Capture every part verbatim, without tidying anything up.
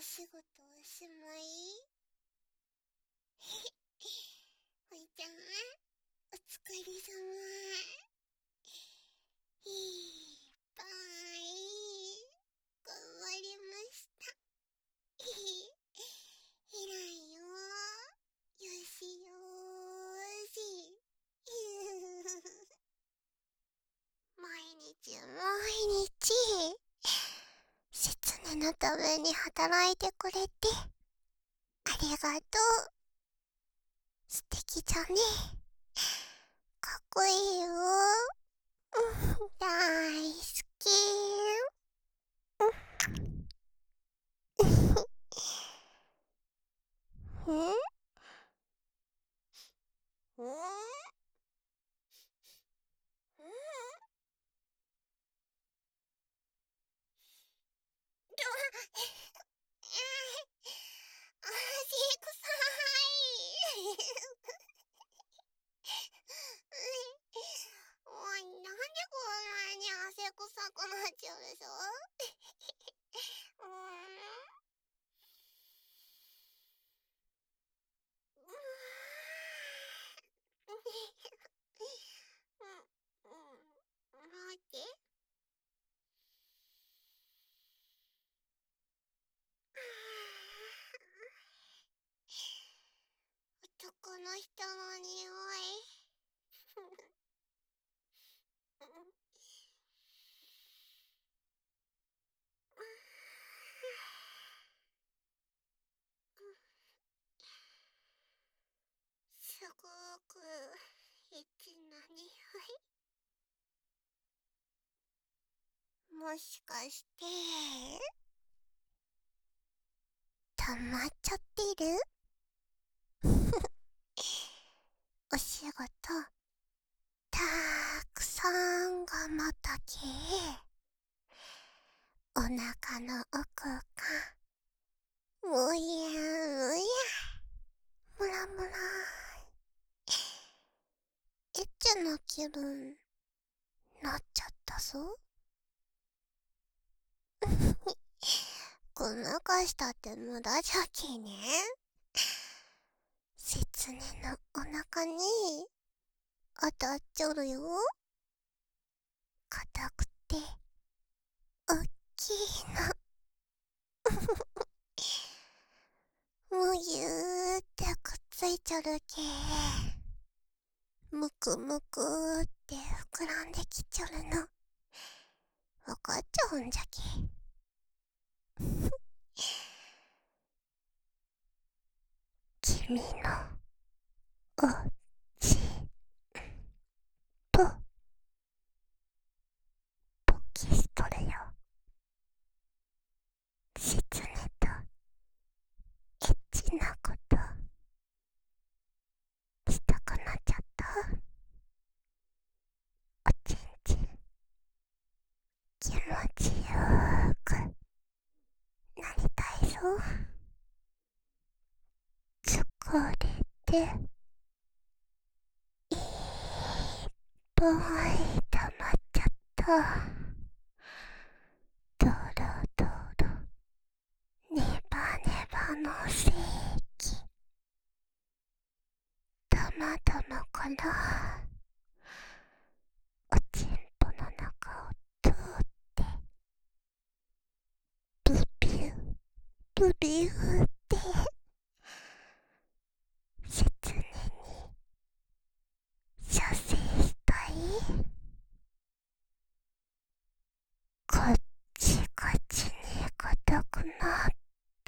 仕事おしまい。ほいちゃん、お疲れさま。いっぱい頑張りました。偉いよ。よしよーし。毎日毎日せつねのために働いてくれてありがとう。素敵じゃね。かっこいいよ。大好き。んん汗くさい。おい、なんでこんなに汗くさくなっちゃうでしょ。うーん。待って。男の人の匂い。すごくエッチな匂い。もしかして溜まっちゃってる？お仕事たくさん頑張ったけ、お腹の奥がむやむやむらむらエッチな気分なっちゃったぞ。ごまかしたって無駄じゃきね。せつねのお腹に当たっちょるよ。硬くておっきいの。むぎゅーってくっついちょるけ、むくむくーって膨らんできちょるのわかっちゃうんじゃけ。君のおちぽポキしとるよ。せつねとエッチなことしたくなっちゃった。おちんちん気持ちよーくなりたいぞ。疲れていっぱい溜まっちゃった。ドロドロネバネバの精液たまたまからおちんぽの中を通ってブビューブビューってせつねに射精したい。こっちこっちに硬くなって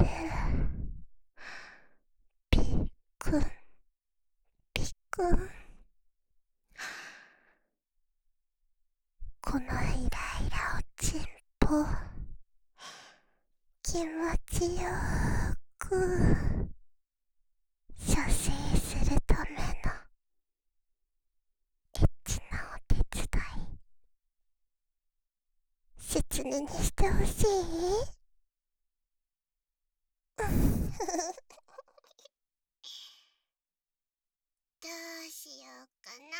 びっくんびっくん。このイライラおちんぽ気持ちよーく射精するためのエッチなお手伝いせつねにしてほしい。どうしようかな。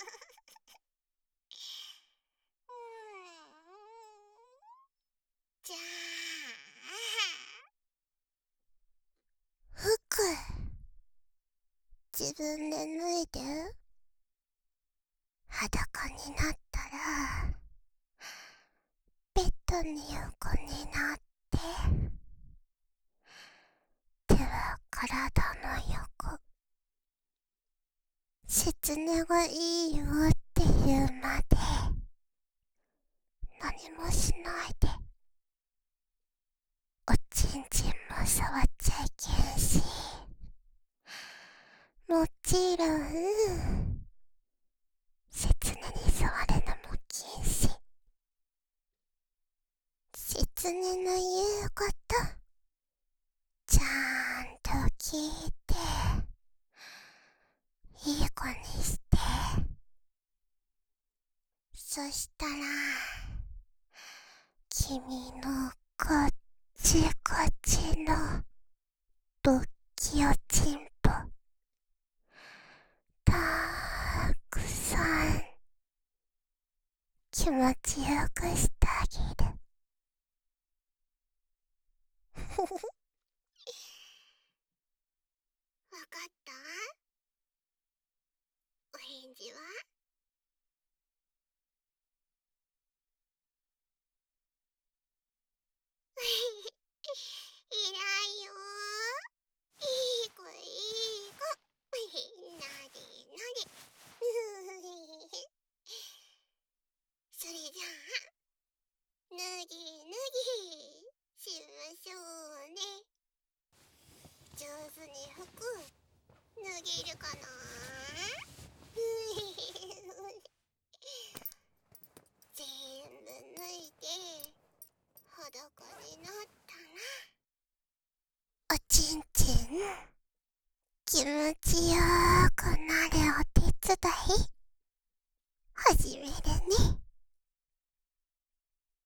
じゃ自分で脱いで。裸になったらベッドに横になって、手は体の横。説明がいいよって言うまで何もしないで。おちんちんも触っちゃいけんし、もちろんせつねに触るのも禁止。せつねの言うことちゃんと聞いて、いい子にして。そしたら君のこっちこっちのドッキおちんぽたくさん気持ちよくしてあげる。わかった？お返事は？いないよ。いい子いい子。なでなで。それじゃあ脱ぎ脱ぎしましょうね。上手に服脱げるかな？全部脱いで裸になったら、おちんちん気持ちよーくなるお手伝い始めるね。